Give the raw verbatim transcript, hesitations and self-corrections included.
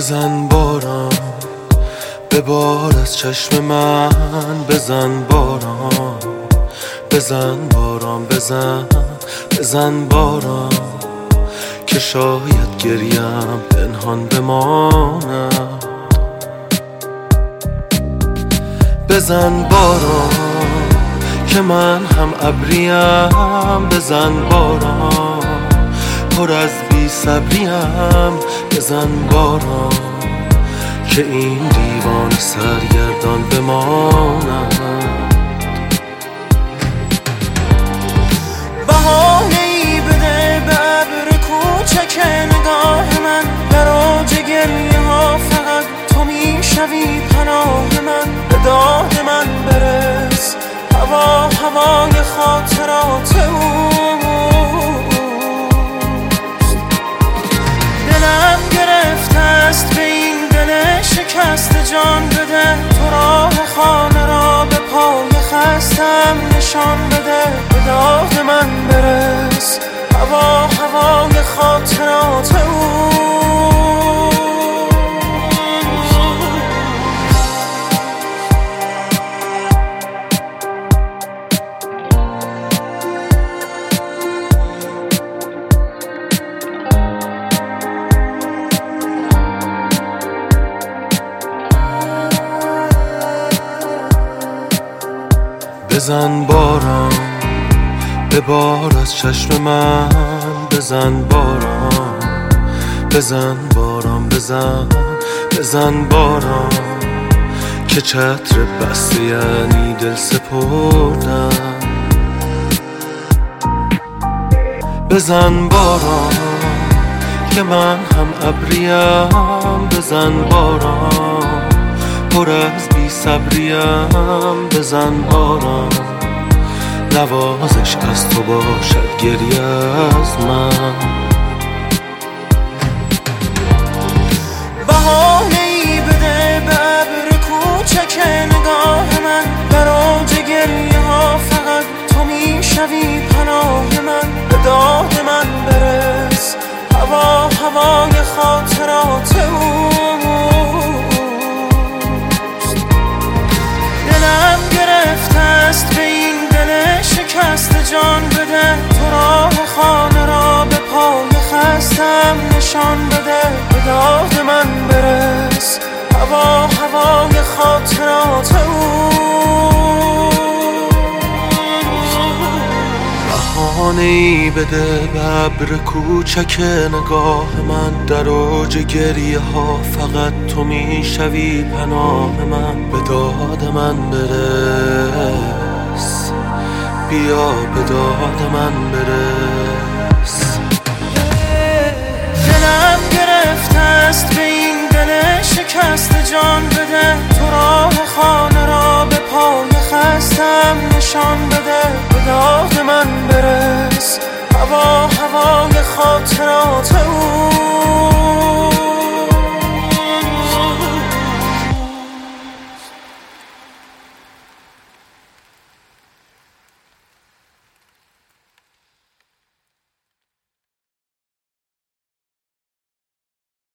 بزن باران به بار از چشم من، بزن باران بزن باران بزن بزن باران که شاید گریم پنهان بماند. بزن باران که من هم ابریم، بزن باران پر از بی صبریم، بزن باران که این دیوان سرگردان بماند. بهانه‌ای بده به ابر کوچک نگاه من، در اوج گریه ها فقط تو میشوی پناه من. به داد من برس هوا هوای خاطرات اوست. دلم گرفته است به این دل شکست، جان بده تو راه خانه را به پای خستم نشان بده. به داد من برس هوا هوای خاطرات اوست. بزن باران به بار از چشم من، بزن باران بزن باران بزن بزن باران که چتر بسته یعنی دل سپردن. بزن باران که من هم ابریم، بزن باران پر از بی صبریم، بزن باران نوازش از تو باشد گریه از من. بهانه‌ای بده به ابر کوچک نگاه من، در اوج گریه ها فقط تو میشوی پناه من. به داد من برس هوا هوای خاطرات اوست. دلم گرفته است به این دل شکست، جان بده تو راه خانه را به پای خستم نشان بده. به داد من برس هوا هوای خاطرات اوست. بهانه‌ای بده به ابر کوچک نگاه من، در اوج گریه ها فقط تو میشوی پناه من. به داد من برس بیا به داد من برس. دلم گرفته است به این دل شکست، جان بده تو راه خانه را به پای خستم نشان بده. به داد من برس هوا هوای خاطرات اوست.